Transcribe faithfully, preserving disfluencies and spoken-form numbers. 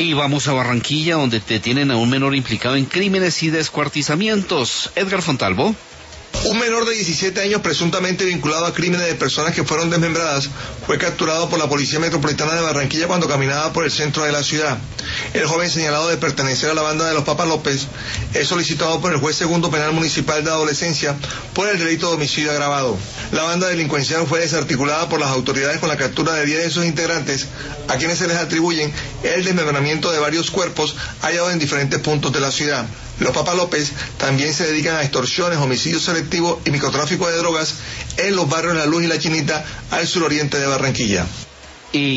Y vamos a Barranquilla, donde detienen a un menor implicado en crímenes y descuartizamientos. Edgar Fontalvo. Un menor de diecisiete años presuntamente vinculado a crímenes de personas que fueron desmembradas fue capturado por la Policía Metropolitana de Barranquilla cuando caminaba por el centro de la ciudad. El joven, señalado de pertenecer a la banda de los Papas López, es solicitado por el juez segundo penal municipal de adolescencia por el delito de homicidio agravado. La banda delincuencial fue desarticulada por las autoridades con la captura de diez de sus integrantes, a quienes se les atribuyen el desmembramiento de varios cuerpos hallados en diferentes puntos de la ciudad. Los Papas López también se dedican a extorsiones, homicidios selectivos y microtráfico de drogas en los barrios La Luz y La Chinita, al suroriente de Barranquilla. Y